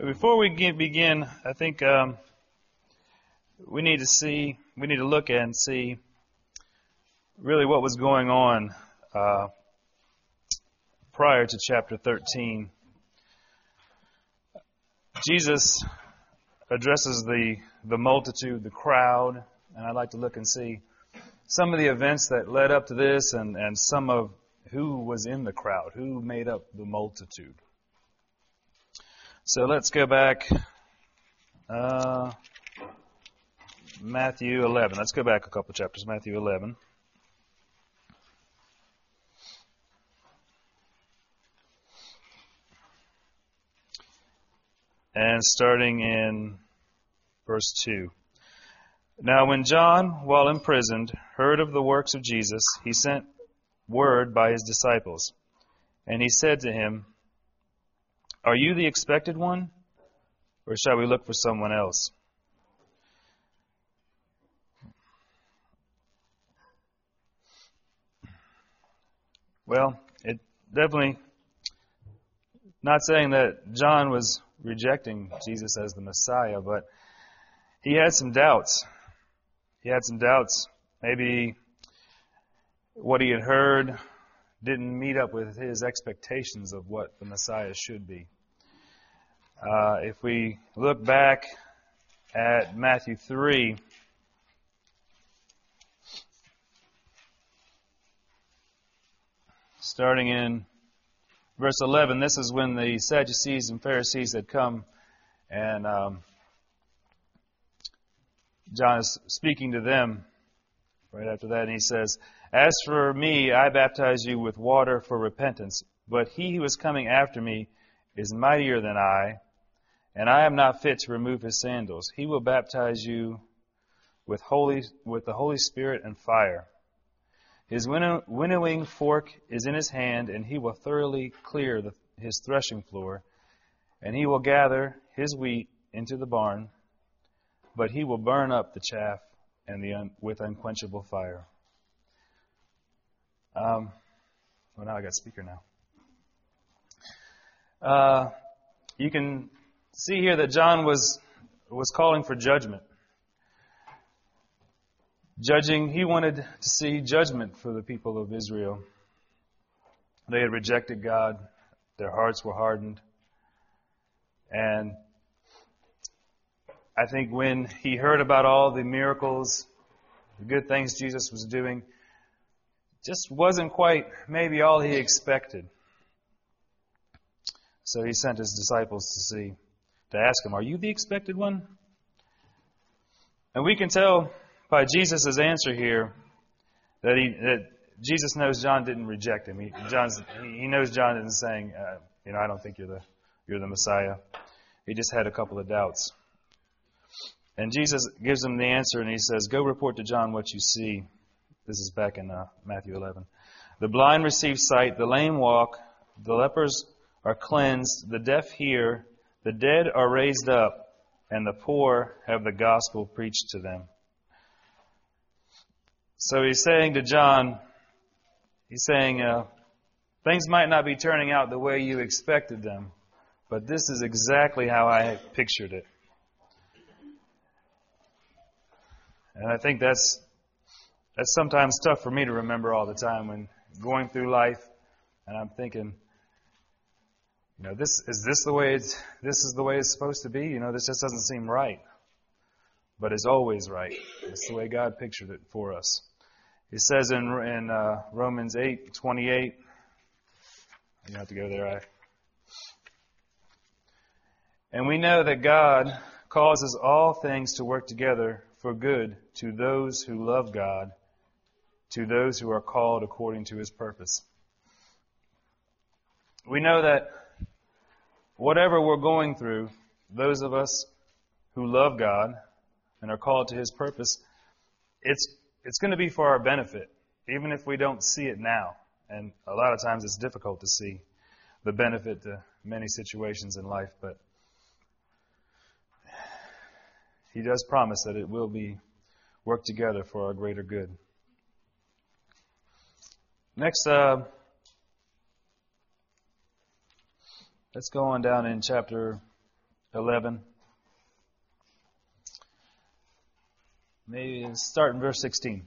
Before we begin, I think we need to look at and see really what was going on prior to chapter 13. Jesus addresses the multitude, the crowd, and I'd like to look and see some of the events that led up to this and some of who was in the crowd, who made up the multitude. So let's go back, Matthew 11. Let's go back a couple chapters, Matthew 11. And starting in verse 2. Now when John, while imprisoned, heard of the works of Jesus, he sent word by his disciples. And he said to him, "Are you the expected one, or shall we look for someone else?" Well, it definitely not saying that John was rejecting Jesus as the Messiah, but he had some doubts. Maybe what he had heard didn't meet up with his expectations of what the Messiah should be. If we look back at Matthew 3, starting in verse 11, this is when the Sadducees and Pharisees had come, and John is speaking to them right after that, and he says, "As for me, I baptize you with water for repentance, but he who is coming after me is mightier than I, and I am not fit to remove his sandals. He will baptize you with the Holy Spirit and fire. His winnowing fork is in his hand, and he will thoroughly clear his threshing floor, and he will gather his wheat into the barn, but he will burn up the chaff with unquenchable fire." Well, now I got speaker now. You can see here that John was calling for judgment. He wanted to see judgment for the people of Israel. They had rejected God. Their hearts were hardened. And I think when he heard about all the miracles, the good things Jesus was doing, just wasn't quite maybe all he expected. So he sent his disciples to ask him, "Are you the expected one?" And we can tell by Jesus' answer here that Jesus knows John didn't reject him. He knows John isn't saying, "I don't think you're the Messiah." He just had a couple of doubts. And Jesus gives him the answer, and he says, "Go report to John what you see." This is back in Matthew 11. "The blind receive sight, the lame walk, the lepers are cleansed, the deaf hear, the dead are raised up, and the poor have the gospel preached to them." So he's saying to John, things might not be turning out the way you expected them, but this is exactly how I pictured it. And I think that's sometimes tough for me to remember all the time when going through life, and I'm thinking, this is the way it's supposed to be. This just doesn't seem right. But it's always right. It's the way God pictured it for us. He says in Romans 8:28, you don't have to go there. "And we know that God causes all things to work together for good to those who love God, to those who are called according to his purpose." We know that whatever we're going through, those of us who love God and are called to his purpose, it's going to be for our benefit, even if we don't see it now. And a lot of times it's difficult to see the benefit to many situations in life, but he does promise that it will be worked together for our greater good. Next, let's go on down in chapter 11. Maybe start in verse 16.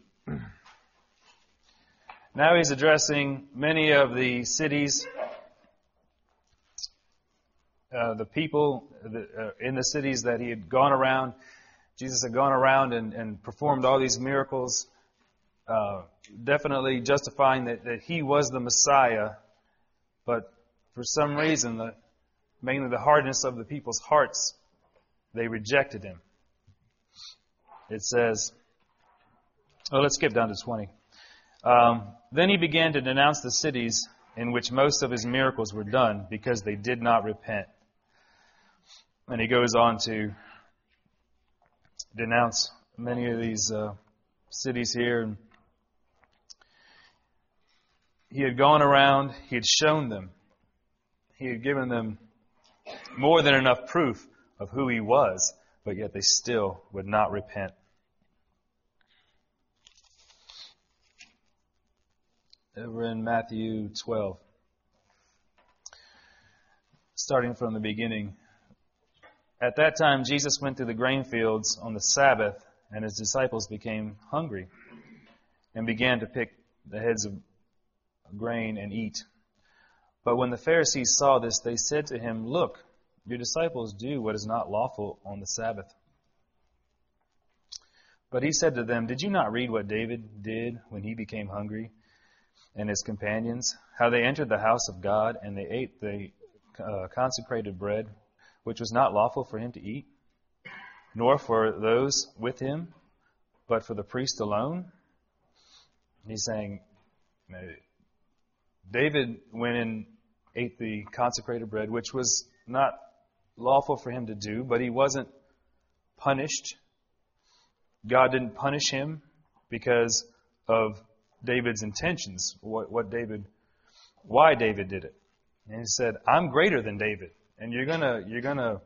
Now he's addressing many of the cities, the people in the cities that he had gone around. Jesus had gone around and performed all these miracles, definitely justifying that he was the Messiah. But for some reason, mainly the hardness of the people's hearts, they rejected him. It says, let's skip down to 20. Then he began to denounce the cities in which most of his miracles were done because they did not repent. And he goes on to denounce many of these cities here. And he had gone around, he had shown them, he had given them more than enough proof of who he was, but yet they still would not repent. Over in Matthew 12, starting from the beginning. At that time, Jesus went through the grain fields on the Sabbath, and his disciples became hungry and began to pick the heads of grain and eat. But when the Pharisees saw this, they said to him, "Look, your disciples do what is not lawful on the Sabbath." But he said to them, "Did you not read what David did when he became hungry, and his companions, how they entered the house of God and they ate the consecrated bread, which was not lawful for him to eat, nor for those with him, but for the priest alone?" He's saying, David went and ate the consecrated bread, which was not lawful for him to do, but he wasn't punished. God didn't punish him because of David's intentions, why David did it. And he said, "I'm greater than David, and you're gonna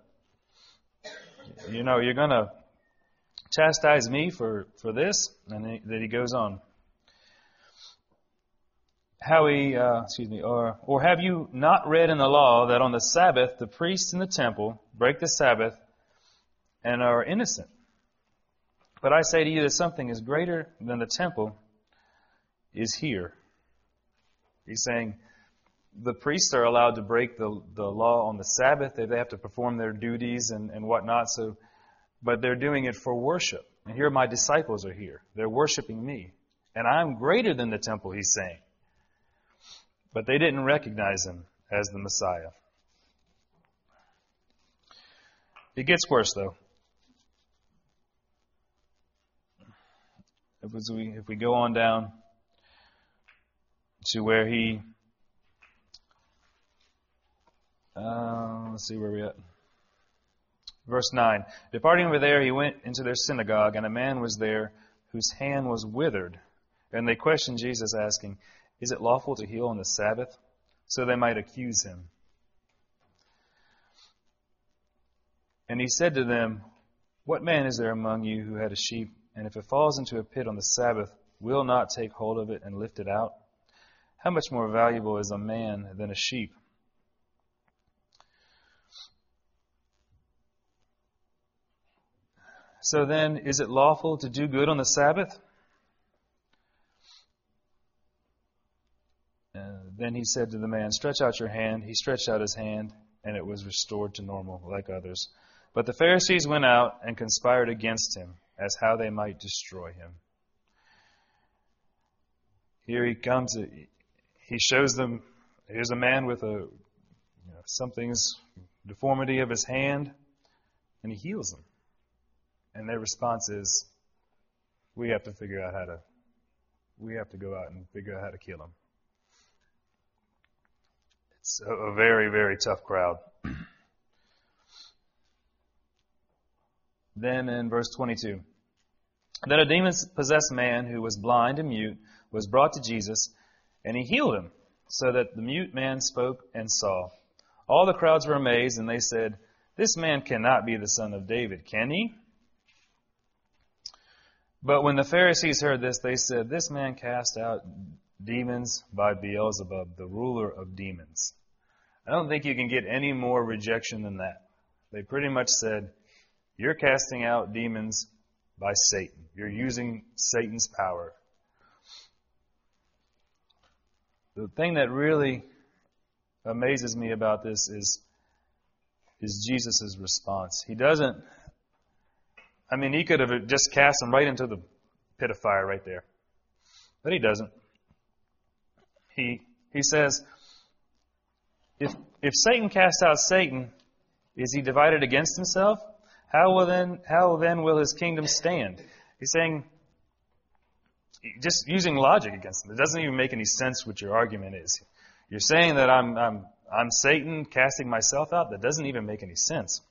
chastise me for this." And then he goes on. Or have you not read in the law that on the Sabbath the priests in the temple break the Sabbath and are innocent? But I say to you that something is greater than the temple is here. He's saying the priests are allowed to break the law on the Sabbath. They have to perform their duties and whatnot. But they're doing it for worship. And here my disciples are here. They're worshiping me. And I'm greater than the temple, he's saying. But they didn't recognize him as the Messiah. It gets worse, though. If we go on down to where he... let's see where we're at. Verse 9. Departing over there, he went into their synagogue, and a man was there whose hand was withered. And they questioned Jesus, asking, "Is it lawful to heal on the Sabbath?" So they might accuse him. And he said to them, "What man is there among you who had a sheep, and if it falls into a pit on the Sabbath, will not take hold of it and lift it out? How much more valuable is a man than a sheep?" So then, is it lawful to do good on the Sabbath? Then he said to the man, "Stretch out your hand." He stretched out his hand, and it was restored to normal, like others. But the Pharisees went out and conspired against him, as how they might destroy him. Here he comes. He shows them, here's a man with something's deformity of his hand, and he heals him. And their response is, we have to go out and figure out how to kill him. It's a very, very tough crowd. Then in verse 22, then a demon-possessed man who was blind and mute was brought to Jesus, and he healed him, so that the mute man spoke and saw. All the crowds were amazed, and they said, "This man cannot be the son of David, can he?" But when the Pharisees heard this, they said, "This man cast out demons by Beelzebub, the ruler of demons." I don't think you can get any more rejection than that. They pretty much said, you're casting out demons by Satan. You're using Satan's power. The thing that really amazes me about this is Jesus' response. He doesn't, he could have just cast them right into the pit of fire right there. But he doesn't. He says, if Satan casts out Satan, is he divided against himself? How then will his kingdom stand? He's saying, just using logic against him. It doesn't even make any sense what your argument is. You're saying that I'm Satan casting myself out? That doesn't even make any sense.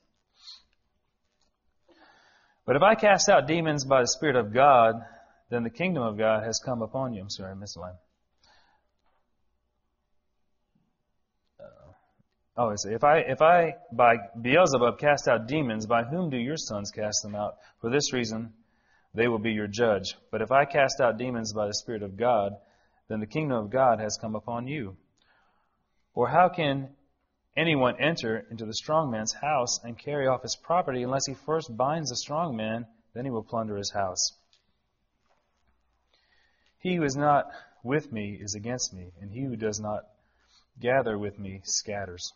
But if I cast out demons by the Spirit of God, then the kingdom of God has come upon you. I'm sorry, I missed a line. If I by Beelzebub cast out demons, by whom do your sons cast them out? For this reason, they will be your judge. But if I cast out demons by the Spirit of God, then the kingdom of God has come upon you. Or how can anyone enter into the strong man's house and carry off his property unless he first binds the strong man? Then he will plunder his house. He who is not with me is against me, and he who does not gather with me scatters.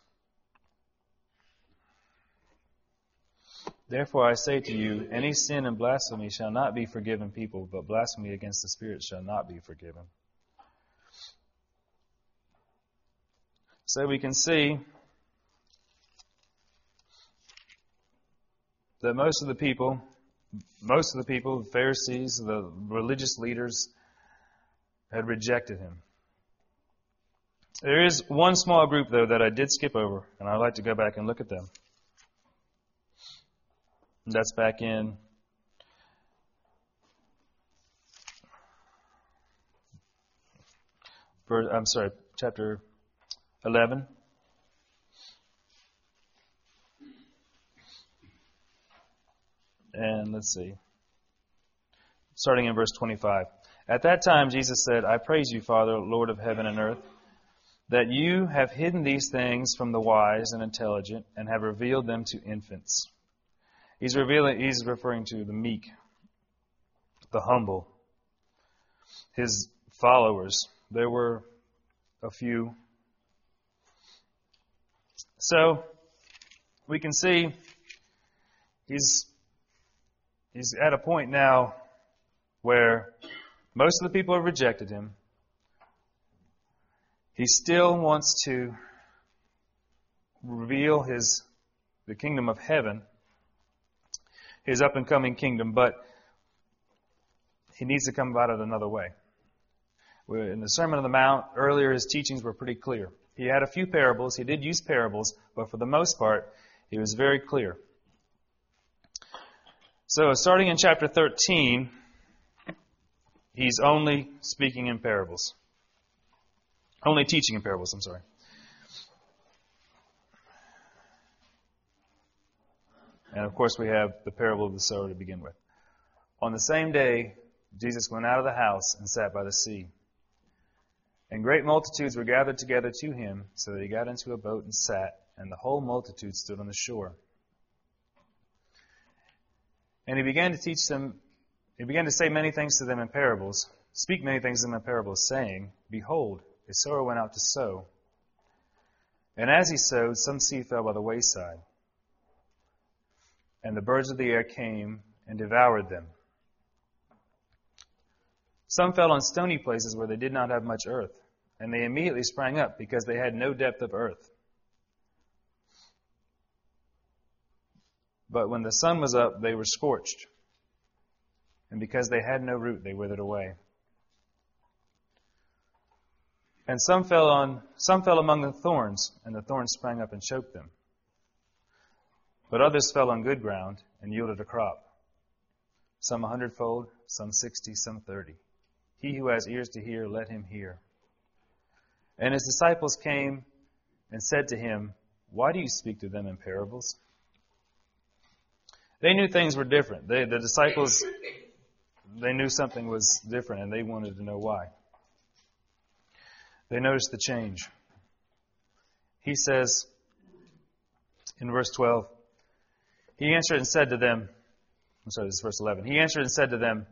Therefore I say to you, any sin and blasphemy shall not be forgiven people, but blasphemy against the Spirit shall not be forgiven. So we can see that most of the people, the Pharisees, the religious leaders, had rejected him. There is one small group, though, that I did skip over, and I'd like to go back and look at them. And that's back in chapter 11. And let's see. Starting in verse 25. At that time Jesus said, I praise you, Father, Lord of heaven and earth, that you have hidden these things from the wise and intelligent and have revealed them to infants. He's referring to the meek, the humble, his followers. There were a few. So we can see he's at a point now where most of the people have rejected him. He still wants to reveal the kingdom of heaven, his up-and-coming kingdom, but he needs to come about it another way. In the Sermon on the Mount, earlier his teachings were pretty clear. He had a few parables. He did use parables, but for the most part, he was very clear. So, starting in chapter 13, he's only speaking in parables. Only teaching in parables, I'm sorry. And of course we have the parable of the sower to begin with. On the same day, Jesus went out of the house and sat by the sea. And great multitudes were gathered together to him, so that he got into a boat and sat, and the whole multitude stood on the shore. And he began to teach them, he began to say many things to them in parables, speak many things to them in parables, saying, Behold, a sower went out to sow. And as he sowed, some seed fell by the wayside. And the birds of the air came and devoured them. Some fell on stony places where they did not have much earth, and they immediately sprang up because they had no depth of earth. But when the sun was up, they were scorched, and because they had no root, they withered away. And some fell among the thorns, and the thorns sprang up and choked them. But others fell on good ground and yielded a crop, some 100-fold, some 60, some 30. He who has ears to hear, let him hear. And his disciples came and said to him, Why do you speak to them in parables? They knew things were different. The disciples, they knew something was different, and they wanted to know why. They noticed the change. He says in verse 12, He answered and said to them, this is verse 11. He answered and said to them,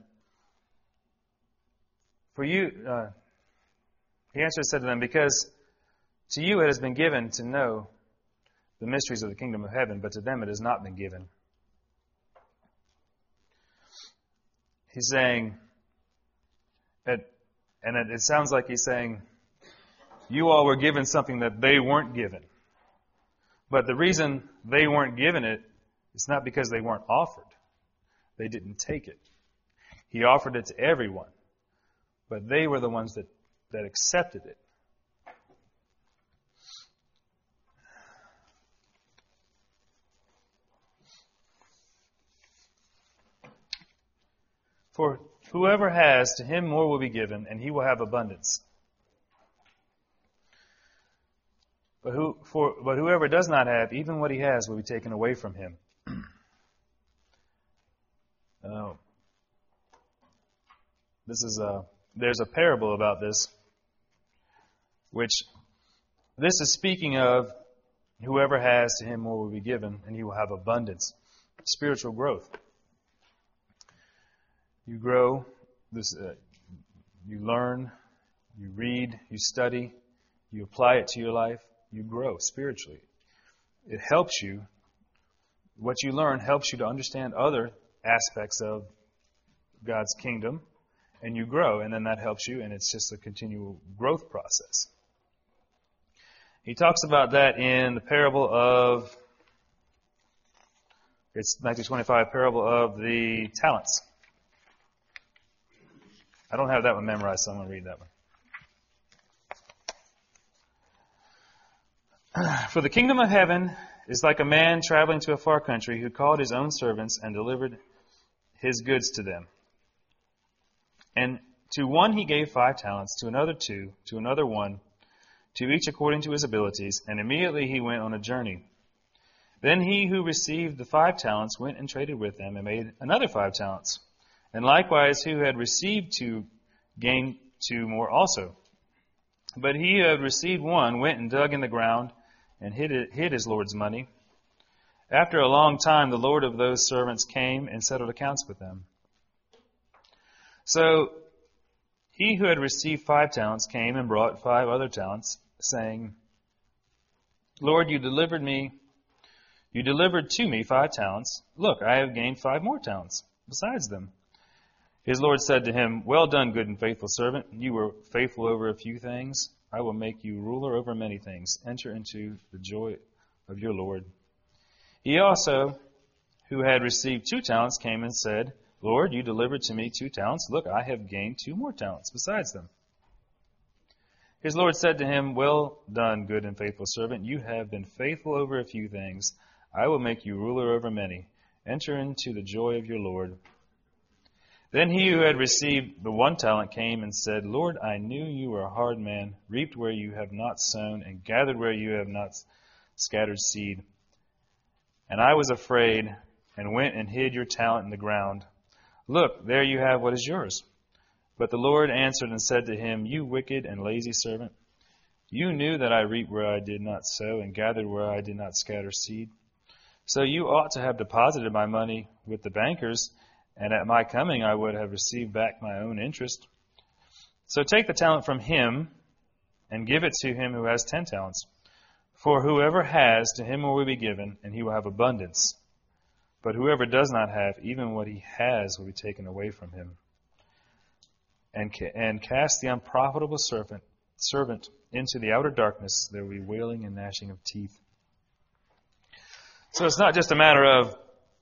he answered and said to them, because to you it has been given to know the mysteries of the kingdom of heaven, but to them it has not been given. He's saying, and it sounds like he's saying, you all were given something that they weren't given. But the reason they weren't given it is not because they weren't offered. They didn't take it. He offered it to everyone. But they were the ones that accepted it. For whoever has, to him more will be given, and he will have abundance. But whoever does not have, even what he has will be taken away from him. There's a parable about this, which this is speaking of whoever has, to him more will be given, and he will have abundance, spiritual growth. You grow, you learn, you read, you study, you apply it to your life, you grow spiritually. It helps you. What you learn helps you to understand other aspects of God's kingdom, and you grow, and then that helps you, and it's just a continual growth process. He talks about that in the parable of, it's Matthew 25, parable of the talents. I don't have that one memorized, so I'm going to read that one. For the kingdom of heaven is like a man traveling to a far country who called his own servants and delivered his goods to them. And to one he gave 5 talents, to another 2, to another 1, to each according to his abilities, and immediately he went on a journey. Then he who received the 5 talents went and traded with them and made another 5 talents. And likewise, who had received 2 gained 2 more also. But he who had received 1 went and dug in the ground and hid his Lord's money. After a long time, the Lord of those servants came and settled accounts with them. So he who had received 5 talents came and brought 5 other talents, saying, Lord, you delivered to me 5 talents. Look, I have gained 5 more talents besides them. His Lord said to him, Well done, good and faithful servant. You were faithful over a few things. I will make you ruler over many things. Enter into the joy of your Lord. He also, who had received 2 talents, came and said, Lord, you delivered to me 2 talents. Look, I have gained 2 more talents besides them. His Lord said to him, Well done, good and faithful servant. You have been faithful over a few things. I will make you ruler over many. Enter into the joy of your Lord. Then he who had received the 1 talent came and said, Lord, I knew you were a hard man, reaped where you have not sown, and gathered where you have not scattered seed. And I was afraid, and went and hid your talent in the ground. Look, there you have what is yours. But the Lord answered and said to him, You wicked and lazy servant, you knew that I reaped where I did not sow, and gathered where I did not scatter seed. So you ought to have deposited my money with the bankers, and at my coming I would have received back my own interest. So take the talent from him, and give it to him who has 10 talents. For whoever has, to him will be given, and he will have abundance. But whoever does not have, even what he has will be taken away from him. And cast the unprofitable servant into the outer darkness. There will be wailing and gnashing of teeth. So it's not just a matter of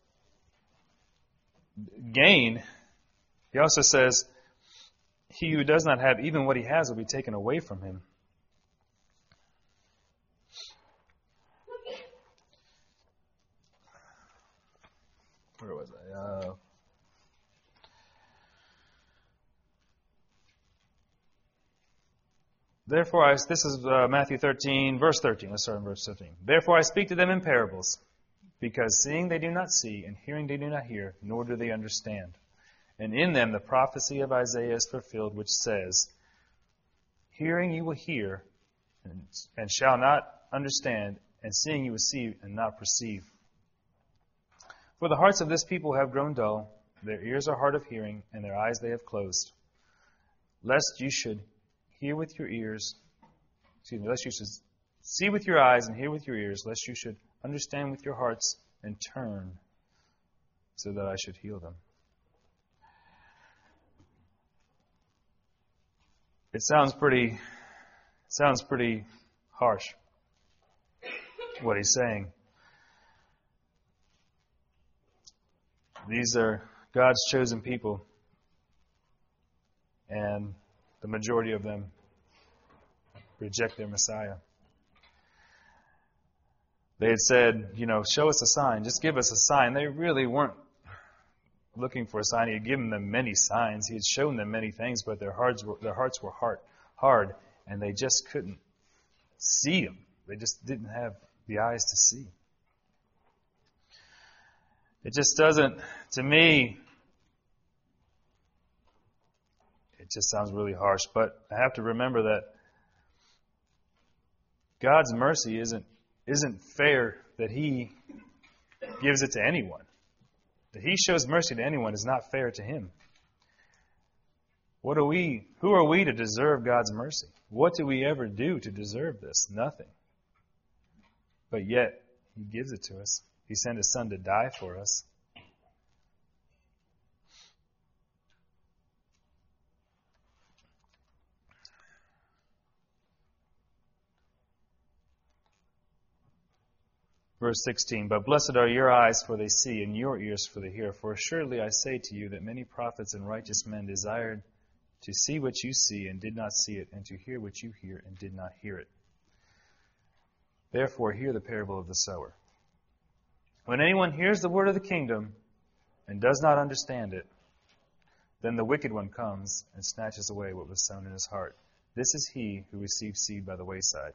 gain. He also says, he who does not have, even what he has will be taken away from him. Where was I? Therefore, this is Matthew 13, verse 13. Let's start in verse 13. Therefore I speak to them in parables, because seeing they do not see, and hearing they do not hear, nor do they understand. And in them the prophecy of Isaiah is fulfilled, which says, Hearing you will hear, and shall not understand, and seeing you will see, and not perceive. For the hearts of this people have grown dull, their ears are hard of hearing, and their eyes they have closed. Lest you should hear with your ears, lest you should see with your eyes and hear with your ears, lest you should understand with your hearts and turn, so that I should heal them. It sounds pretty harsh, what he's saying. These are God's chosen people, and the majority of them reject their Messiah. They had said, show us a sign, just give us a sign. They really weren't looking for a sign. He had given them many signs. He had shown them many things, but their hearts were hard, and they just couldn't see him. They just didn't have the eyes to see. It just doesn't, to me, it just sounds really harsh, but I have to remember that God's mercy isn't fair that He gives it to anyone. That He shows mercy to anyone is not fair to Him. Who are we to deserve God's mercy? What do we ever do to deserve this? Nothing. But yet, He gives it to us. He sent His Son to die for us. Verse 16, but blessed are your eyes, for they see, and your ears, for they hear. For assuredly I say to you that many prophets and righteous men desired to see what you see and did not see it, and to hear what you hear and did not hear it. Therefore hear the parable of the sower. When anyone hears the word of the kingdom and does not understand it, then the wicked one comes and snatches away what was sown in his heart. This is he who receives seed by the wayside.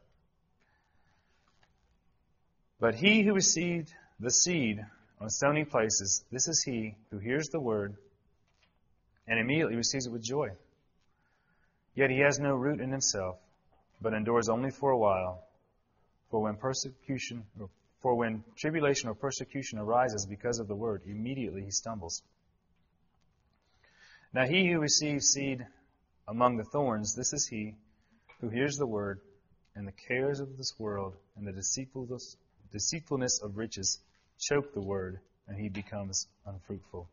But he who received the seed on stony places, this is he who hears the word and immediately receives it with joy. Yet he has no root in himself, but endures only for a while. For when tribulation or persecution arises because of the word, immediately he stumbles. Now he who receives seed among the thorns, this is he who hears the word, and the cares of this world and the deceitfulness of riches choke the word, and he becomes unfruitful.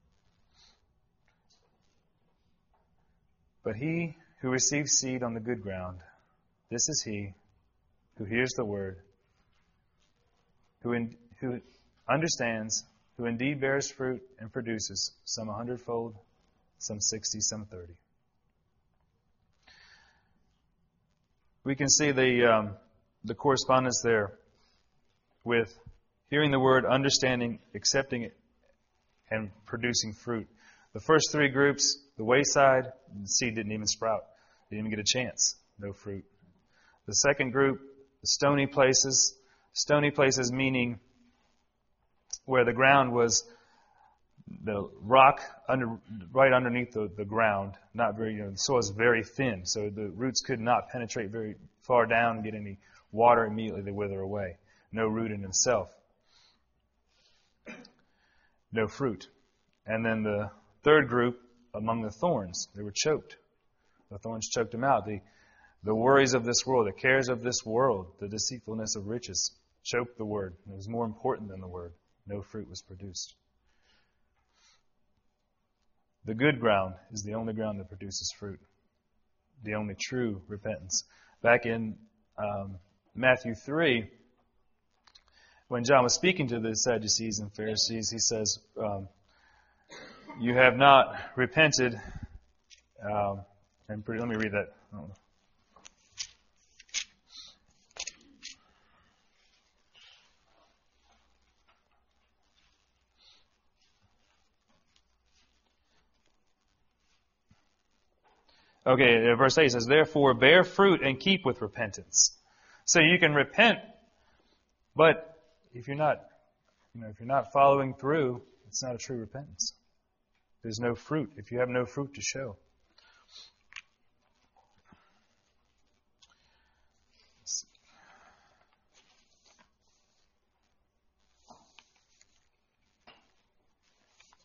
But he who receives seed on the good ground, this is he who hears the word, who understands, who indeed bears fruit and produces, some 100-fold, some 60, some 30. We can see the correspondence there with hearing the word, understanding, accepting it, and producing fruit. The first three groups, the wayside, the seed didn't even sprout. They didn't even get a chance. No fruit. The second group, the stony places meaning where the ground was the rock right underneath the ground, not very, the soil is very thin, so the roots could not penetrate very far down and get any water. Immediately they wither away. No root in himself. No fruit. And then the third group, among the thorns, they were choked. The thorns choked them out. The worries of this world, the cares of this world, the deceitfulness of riches choked the word. It was more important than the word. No fruit was produced. The good ground is the only ground that produces fruit. The only true repentance. Back in Matthew 3, when John was speaking to the Sadducees and Pharisees, he says, you have not repented. Let me read that. Okay, verse 8 says, therefore bear fruit and keep with repentance. So you can repent, but if you're not following through, it's not a true repentance. There's no fruit if you have no fruit to show.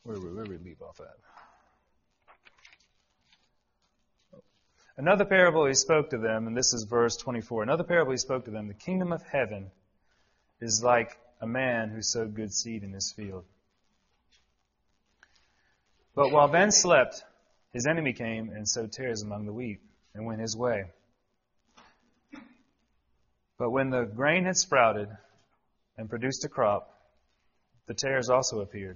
Where we leave off at? Another parable he spoke to them, and this is verse 24. Another parable he spoke to them, the kingdom of heaven is like a man who sowed good seed in his field. But while Ben slept, his enemy came and sowed tares among the wheat and went his way. But when the grain had sprouted and produced a crop, the tares also appeared.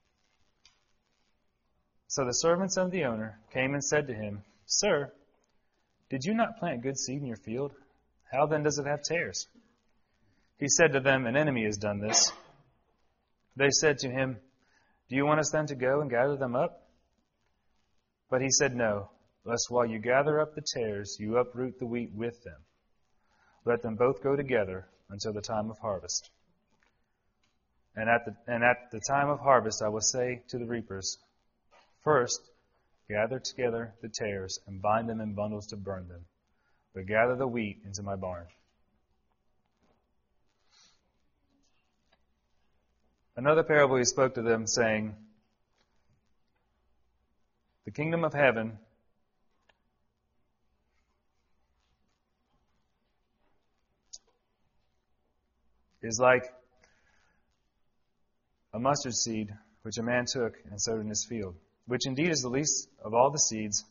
So the servants of the owner came and said to him, Sir, did you not plant good seed in your field? How then does it have tares? He said to them, An enemy has done this. They said to him, Do you want us then to go and gather them up? But he said, No, lest while you gather up the tares, you uproot the wheat with them. Let them both go together until the time of harvest. And at the time of harvest I will say to the reapers, First, gather together the tares and bind them in bundles to burn them, but gather the wheat into my barn. Another parable he spoke to them, saying, The kingdom of heaven is like a mustard seed which a man took and sowed in his field, which indeed is the least of all the seeds,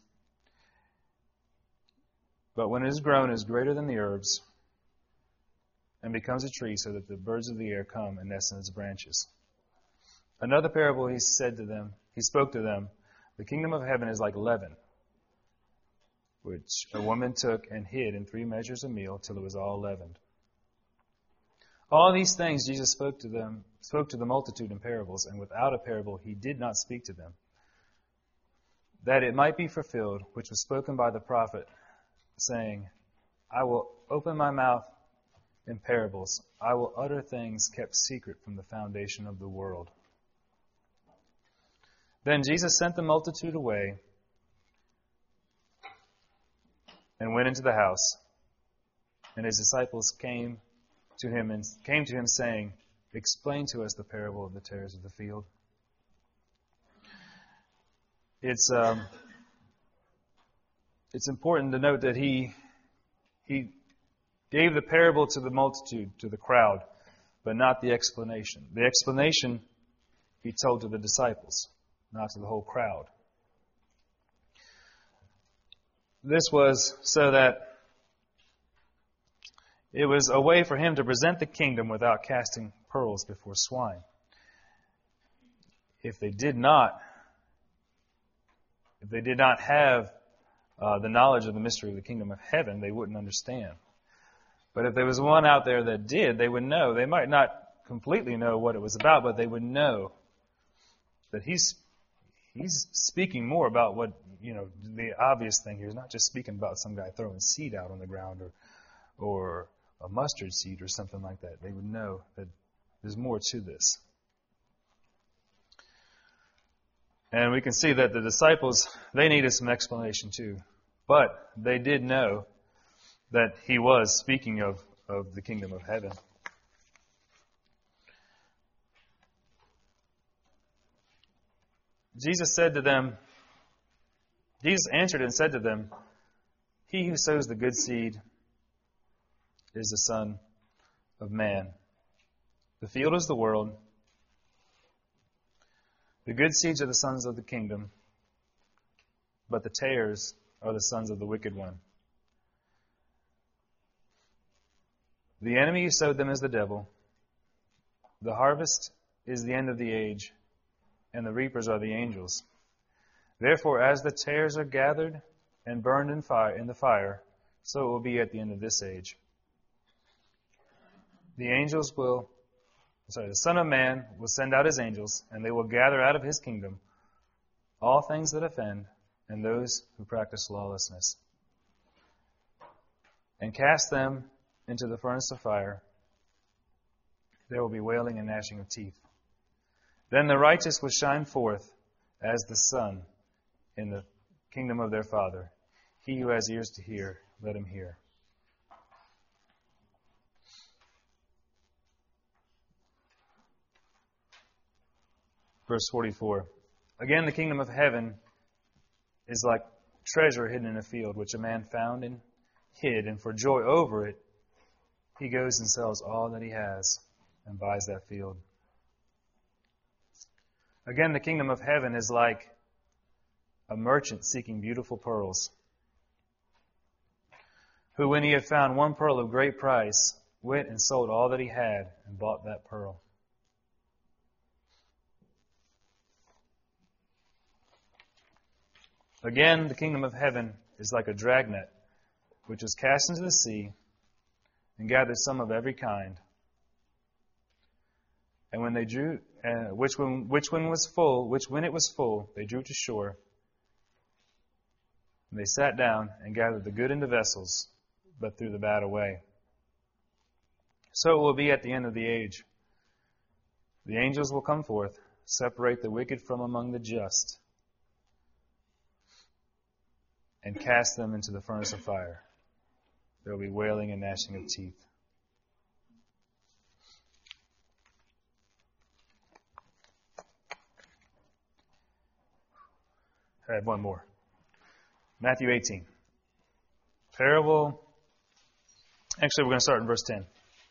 but when it is grown is greater than the herbs, and becomes a tree, so that the birds of the air come and nest in its branches. Another parable he spoke to them, the kingdom of heaven is like leaven, which a woman took and hid in 3 measures of meal till it was all leavened. All these things Jesus spoke to the multitude in parables, and without a parable he did not speak to them, that it might be fulfilled, which was spoken by the prophet, saying, I will open my mouth in parables. I will utter things kept secret from the foundation of the world. Then Jesus sent the multitude away and went into the house, and his disciples came to him saying, Explain to us the parable of the tares of the field. It's important to note that he gave the parable to the multitude, to the crowd, but not the explanation. The explanation he told to the disciples, not to the whole crowd. This was so that it was a way for him to present the kingdom without casting pearls before swine. If they did not have the knowledge of the mystery of the kingdom of heaven, they wouldn't understand. But if there was one out there that did, they would know. They might not completely know what it was about, but they would know that he's speaking more about what, the obvious thing here. He's not just speaking about some guy throwing seed out on the ground or a mustard seed or something like that. They would know that there's more to this. And we can see that the disciples, they needed some explanation too. But they did know that he was speaking of the kingdom of heaven. Jesus answered and said to them, He who sows the good seed is the Son of Man. The field is the world. The good seeds are the sons of the kingdom, but the tares are the sons of the wicked one. The enemy who sowed them is the devil. The harvest is the end of the age, and the reapers are the angels. Therefore, as the tares are gathered and burned in the fire, so it will be at the end of this age. The Son of Man will send out his angels, and they will gather out of his kingdom all things that offend and those who practice lawlessness, and cast them into the furnace of fire. There will be wailing and gnashing of teeth. Then the righteous will shine forth as the sun in the kingdom of their Father. He who has ears to hear, let him hear. Verse 44. Again, the kingdom of heaven is like treasure hidden in a field, which a man found and hid, and for joy over it, he goes and sells all that he has and buys that field. Again, the kingdom of heaven is like a merchant seeking beautiful pearls, who, when he had found one pearl of great price, went and sold all that he had and bought that pearl. Again, the kingdom of heaven is like a dragnet, which was cast into the sea and gathered some of every kind. And when they drew, when it was full, they drew to shore. And they sat down and gathered the good into vessels, but threw the bad away. So it will be at the end of the age. The angels will come forth, separate the wicked from among the just, and cast them into the furnace of fire. There will be wailing and gnashing of teeth. I have one more. Matthew 18. Parable. Actually, we're going to start in verse 10.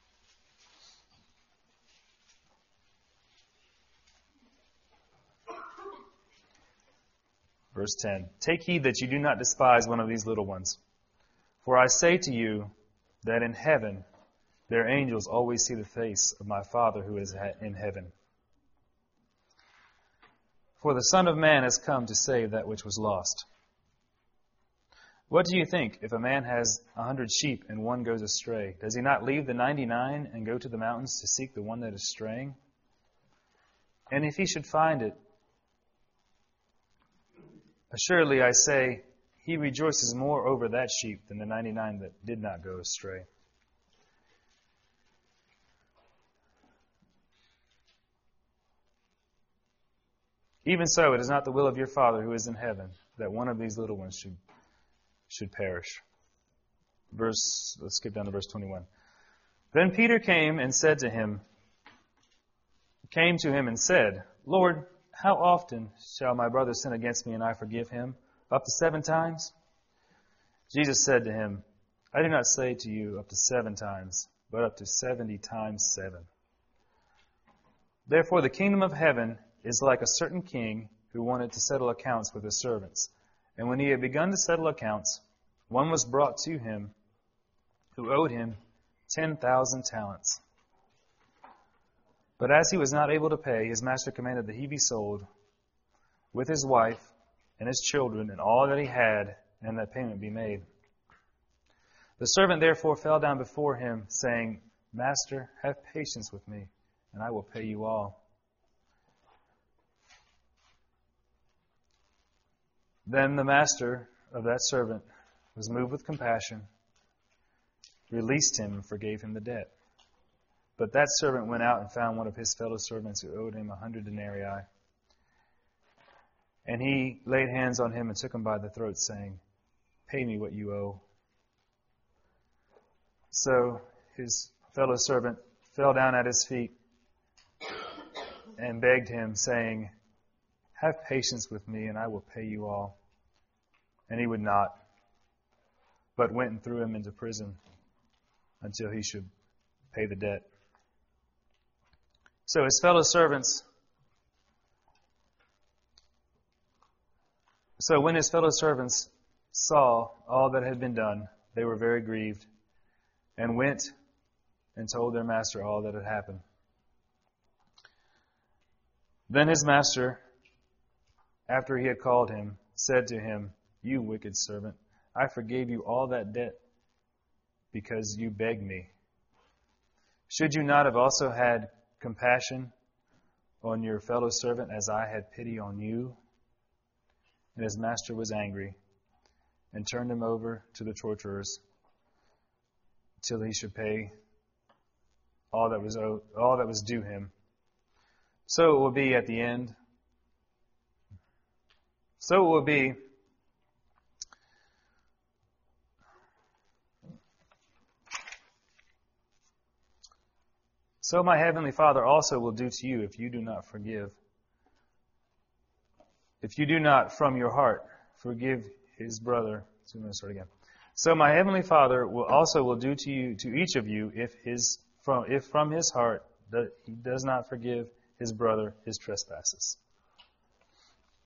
Verse 10. Take heed that you do not despise one of these little ones. For I say to you that in heaven their angels always see the face of my Father who is in heaven. For the Son of Man has come to save that which was lost. What do you think if a man has 100 sheep and one goes astray? Does he not leave the 99 and go to the mountains to seek the one that is straying? And if he should find it, assuredly I say, he rejoices more over that sheep than the 99 that did not go astray. Even so, it is not the will of your Father who is in heaven that one of these little ones should perish. Let's skip down to verse 21. Then Peter came to him and said, Lord, how often shall my brother sin against me and I forgive him? Up to 7 times? Jesus said to him, I do not say to you up to 7 times, but up to 70 times 7. Therefore the kingdom of heaven is like a certain king who wanted to settle accounts with his servants. And when he had begun to settle accounts, one was brought to him who owed him 10,000 talents. But as he was not able to pay, his master commanded that he be sold with his wife and his children and all that he had, and that payment be made. The servant therefore fell down before him, saying, Master, have patience with me, and I will pay you all. Then the master of that servant was moved with compassion, released him, and forgave him the debt. But that servant went out and found one of his fellow servants who owed him 100 denarii. And he laid hands on him and took him by the throat, saying, Pay me what you owe. So his fellow servant fell down at his feet and begged him, saying, Have patience with me, and I will pay you all. And he would not, but went and threw him into prison until he should pay the debt. So his fellow servants, when his fellow servants saw all that had been done, they were very grieved, and went and told their master all that had happened. Then his master, after he had called him, said to him, You wicked servant, I forgave you all that debt because you begged me. Should you not have also had compassion on your fellow servant as I had pity on you? And his master was angry and turned him over to the torturers till he should pay all that was due him. So it will be at the end. So it will be So my heavenly Father also will do to you if you do not forgive if you do not from your heart forgive his brother. So I'm going to start again. So my heavenly Father will do to each of you if from his heart that he does not forgive his brother his trespasses.